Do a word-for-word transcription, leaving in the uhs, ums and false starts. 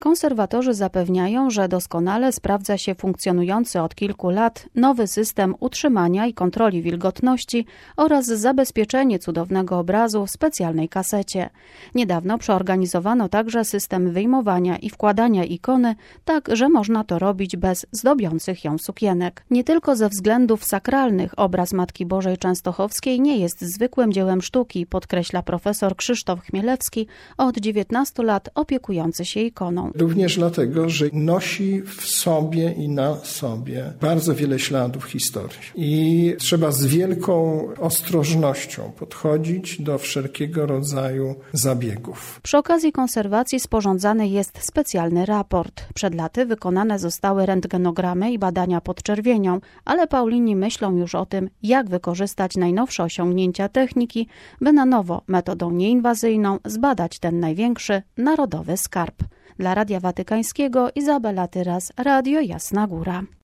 Konserwatorzy zapewniają, że doskonale sprawdza się funkcjonujący od kilku lat nowy system utrzymania i kontroli wilgotności oraz zabezpieczenie cudownego obrazu w specjalnej kasecie. Niedawno przeorganizowano także system wyjmowania i wkładania ikony, tak że można to robić bez zdobiących ją sukienek. Nie tylko ze względów sakralnych obraz Matki Bożej Częstochowskiej nie jest zwykłym dziełem sztuki, podkreśla profesor Krzysztof Chmielewski, od dziewiętnastu lat opiekujący się ikoną. Również dlatego, że nosi w sobie i na sobie bardzo wiele śladów historii. I trzeba z wielką ostrożnością podchodzić do wszelkiego rodzaju zabiegów. Przy okazji konserwacji sporządzany jest specjalny raport. Przed laty wykonane zostały rentgenogramy i badania podczerwienią, ale Paulini myślą już o tym, jak wykorzystać najnowsze osiągnięcia techniki, by na nowo metodą nieinwazyjną zbadać ten największy narodowy skarb. Dla Radia Watykańskiego Izabela Tyras, Radio Jasna Góra.